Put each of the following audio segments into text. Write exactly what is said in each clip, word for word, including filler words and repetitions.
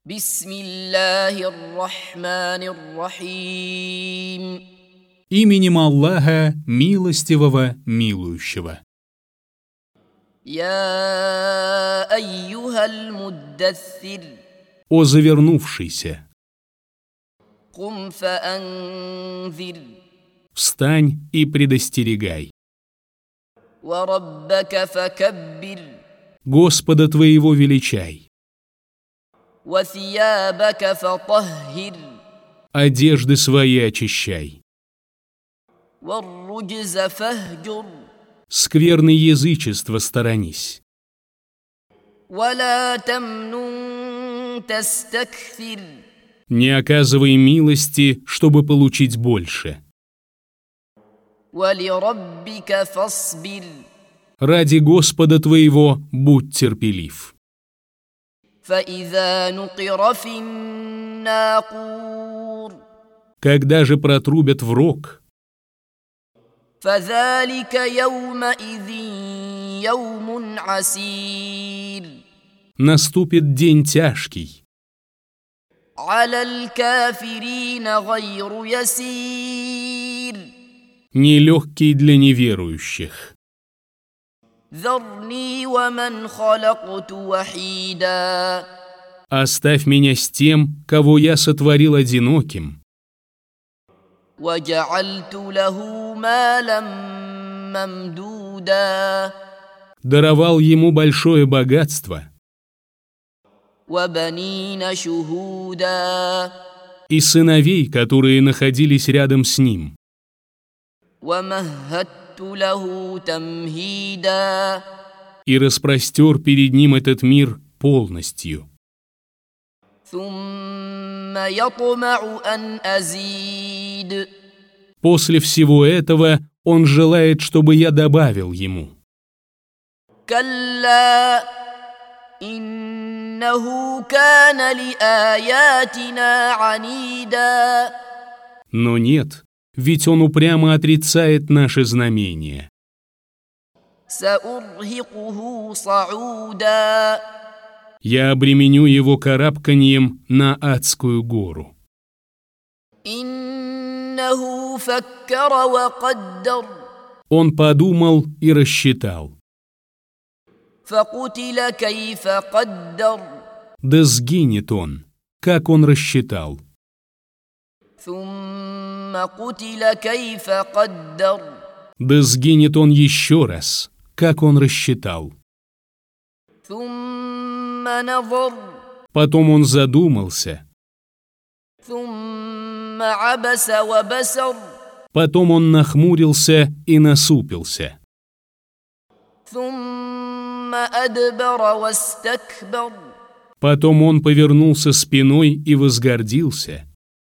Бисмиллахир-рахманир-рахим. Именем Аллаха, милостивого, милующего. Я айюхаль муддассир. О завернувшийся! Кум фаанзир. Встань и предостерегай. Ва раббака факаббир. Господа твоего величай. Ва сиябака фатаххир. Одежды свои очищай. Ва руджза фахджур. Скверны язычества сторонись. Ва ла тамнун тастакфир. Не оказывай милости, чтобы получить больше. Ва ли раббика фасбир. Ради Господа твоего будь терпелив. فإذا نقر في الناقور. Когда же протрубят в рог, فذلك يومئذ يوم عسير. наступит день тяжкий. على الكافرين غير يسير. Нелегкий для неверующих. ذرني ومن خلقت وحيدا. Оставь меня с тем, кого я сотворил одиноким. وجعلت له مالا ممدودا. Даровал ему большое богатство وبنين شهودا. и сыновей, которые находились рядом с ним. ومهدت له تمهيدا. И распростер перед ним этот мир полностью. ثم يطمع أن أزيد. После всего этого он желает, чтобы я добавил ему. كلا إنه كان لآياتنا عنيدا. Но нет, ведь он упрямо отрицает наши знамения. سأرهقه صعودا. Я обременю его карабканьем на адскую гору. إنه فكر وقدر. Он подумал и рассчитал. فقتل كيف قدر. Да сгинет он, как он рассчитал. ثم قتل كيف قدر. Да сгинет он еще раз, как он рассчитал. ثم نظر. Потом он задумался. ثم عبس وبسر. Потом он нахмурился и насупился. ثم أدبر واستكبر. Потом он повернулся спиной и возгордился.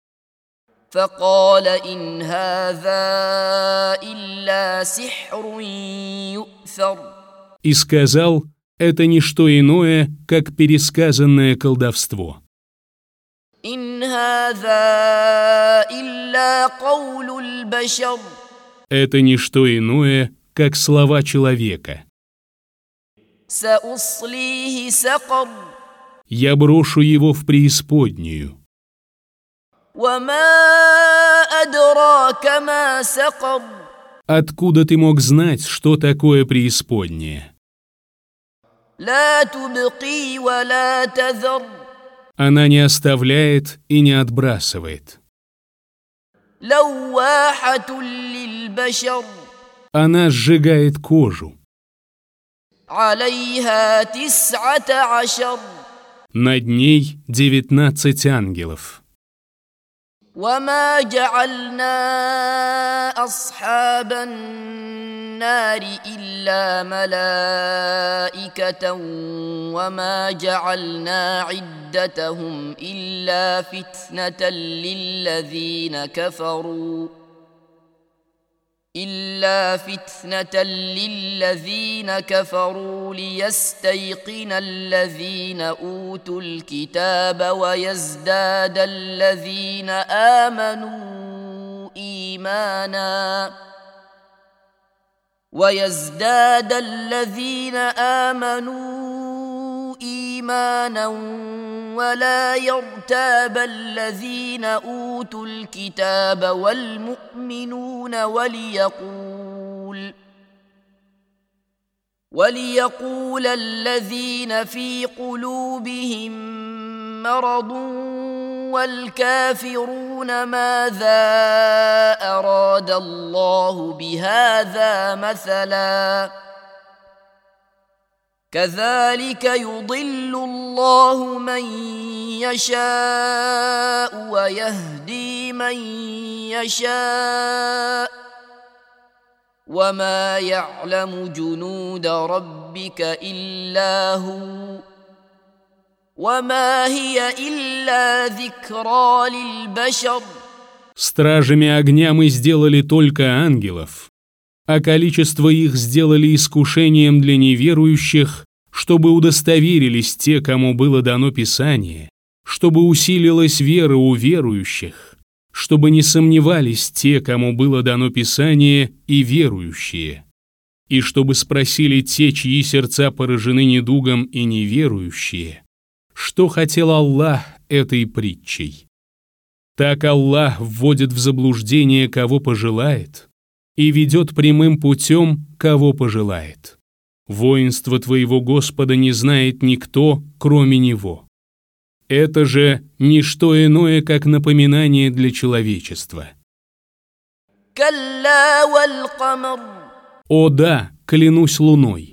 فقال إن هذا إلا سحر يؤثر. И сказал, это не что иное, как пересказанное колдовство. إن هذا إلا قول البشر. Это не что иное, как слова человека. سأصليه سقر. Я брошу его в преисподнюю. وما أدراك ما سقر. Откуда ты мог знать, что такое преисподняя? لا تبقي ولا تذر. Она не оставляет и не отбрасывает. لواحة للبشر. Она сжигает кожу. عليها تسعة عشر. Над ней девятнадцать ангелов. وما جعلنا أصحاب النار إلا ملائكة وما جعلنا عدتهم إلا فتنة للذين كفروا إلا فتنة للذين كفروا ليستيقن الذين أوتوا الكتاب ويزداد الذين آمنوا إيمانا ويزداد الذين آمنوا إيمانا ترجمانا ولا يرتاب الذين أوتوا الكتاب والمؤمنون وليقول وليقول الذين في قلوبهم مرض والكافرون ماذا أراد الله بهذا مثلا كذلك يضل الله من يشاء ويهدي من يشاء وما يعلم جنود ربك إلا هو وما هي إلا ذكرى للبشر. Стражами огня мы сделали только ангелов, а количество их сделали искушением для неверующих, чтобы удостоверились те, кому было дано Писание, чтобы усилилась вера у верующих, чтобы не сомневались те, кому было дано Писание, и верующие, и чтобы спросили те, чьи сердца поражены недугом, и неверующие, что хотел Аллах этой притчей. Так Аллах вводит в заблуждение, кого пожелает, и ведет прямым путем, кого пожелает. Воинство твоего Господа не знает никто, кроме Него. Это же не что иное, как напоминание для человечества. О да, клянусь луной.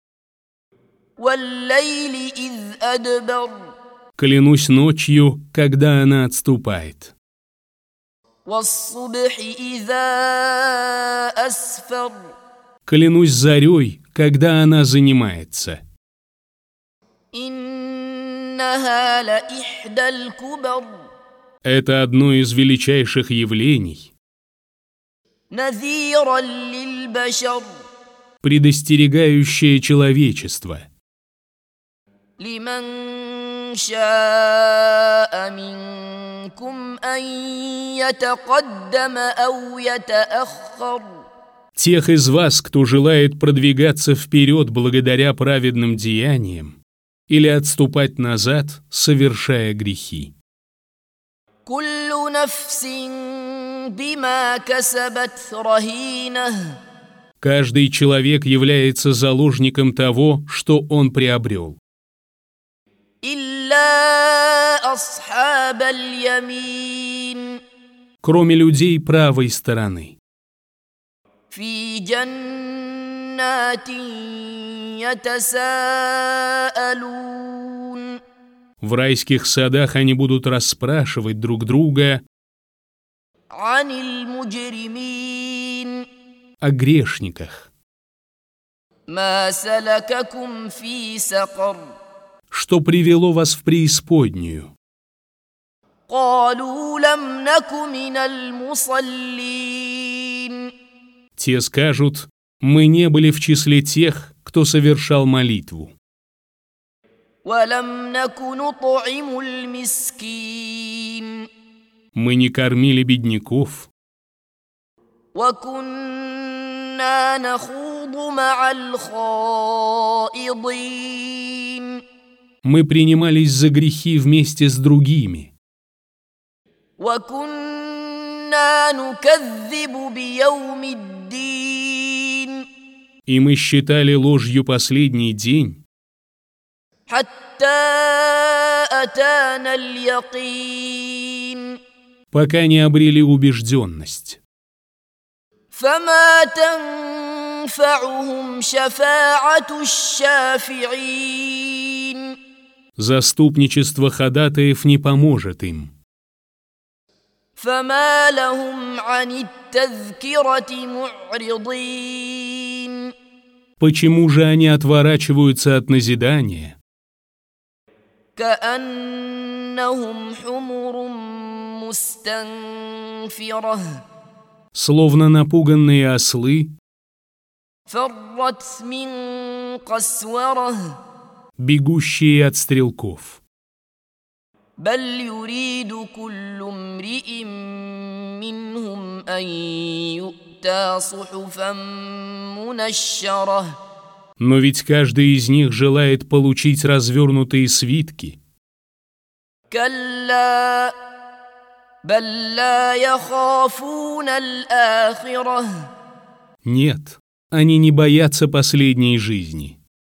Клянусь ночью, когда она отступает. Клянусь зарей, когда она занимается. Это одно из величайших явлений, предостерегающее человечество. Тех из вас, кто желает продвигаться вперед благодаря праведным деяниям, или отступать назад, совершая грехи. Каждый человек является заложником того, что он приобрел. Кроме людей правой стороны. В райских садах они будут расспрашивать друг друга о грешниках. Что привело вас в преисподнюю? Те скажут: мы не были в числе тех, кто совершал молитву. Мы не кормили бедняков. Мы принимались за грехи вместе с другими. И мы считали ложью последний день, пока не обрели убежденность. Заступничество ходатаев не поможет им. Почему же они отворачиваются от назидания? Словно напуганные ослы, бегущие от стрелков. بل يريد كل امرئ منهم أن يؤتى صحفا منشرة Но ведь каждый из них желает получить развернутые свитки. كلا بل لا يخافون الآخرة. Нет, они не боятся последней жизни.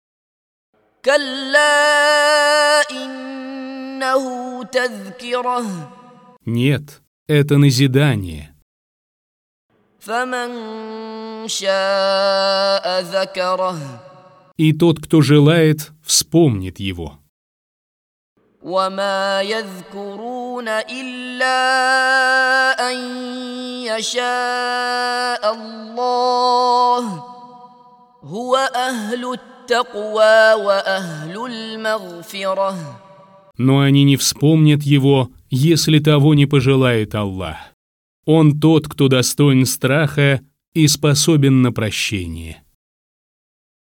كلا إنه تذكرة. Нет, это назидание. فمن شاء ذكره. И тот, кто желает, вспомнит его. وما يذكرون إلا أن يشاء الله هو أهل التقوى وأهل المغفرة. Но они не вспомнят его, если того не пожелает Аллах. Он тот, кто достоин страха и способен на прощение.